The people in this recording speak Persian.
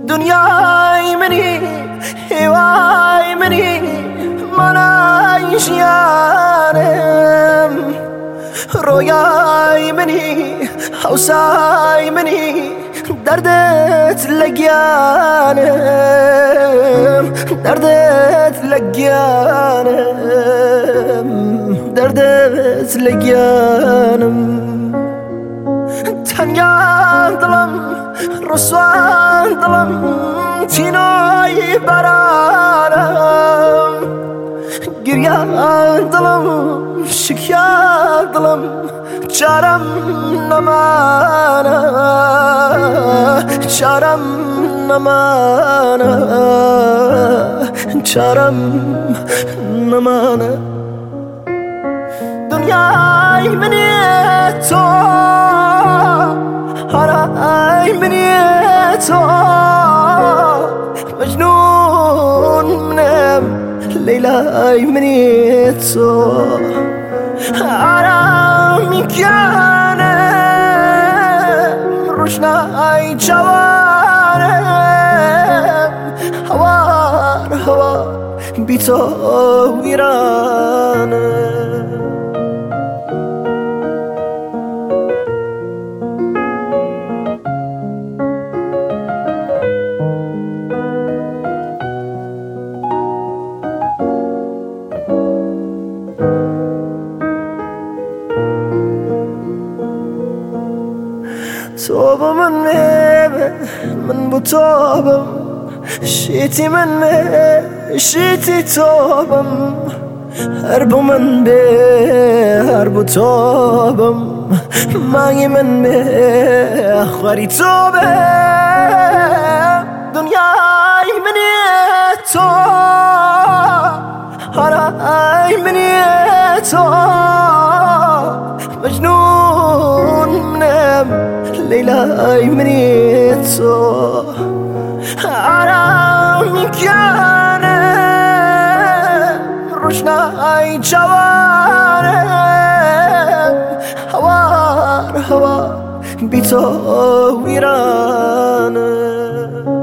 دنیای منی هوای منی من عیشیانم رویای منی حوسای منی دردت لگیانم دردت لگیانم دردت لگیانم تنگان دلم رسوان دلم تینای برانم گریان دلم شکیان دلم چارم نمانه چارم نمانه چارم نمانه دنیای منی تو هرای منی تو مجنون منم لیلای منی تو آرامی کنم روشنای جوانم هوار هوار بی تو ویرانم توبه من بتوبم شيتي من شيتي توبم هرب من هرب توبم ماغي من خوري توبه دنياي مني تو هراي مني تو مجنون منم لیلای منی تو آرامی کنم روشنای جوانم هوار هوار بی تو ویرانم